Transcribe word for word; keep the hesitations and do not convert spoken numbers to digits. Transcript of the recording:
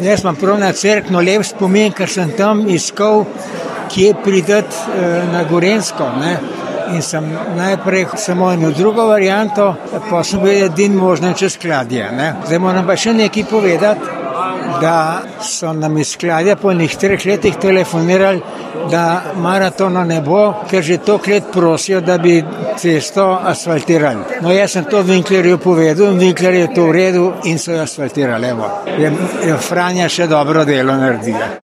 Jaz imam prav na Cerkno lep spomin, ker sem tam iskal, kje prideti na Gorenjsko, ne. In sem najprej samo eno drugo varianto, pa sem bil edin možno čez Skladje, ne. Zdaj moram pa še nekaj povedati, da so nam iz Skladja po enih treh letih telefonirali, da maratona ne bo, ker že toliko let prosijo, da bi cesto asfaltirali. No, jaz sem to Winklerju povedal, Winkler je to v redu in so jo asfaltirali, evo. Je, je Franja še dobro delo naredila.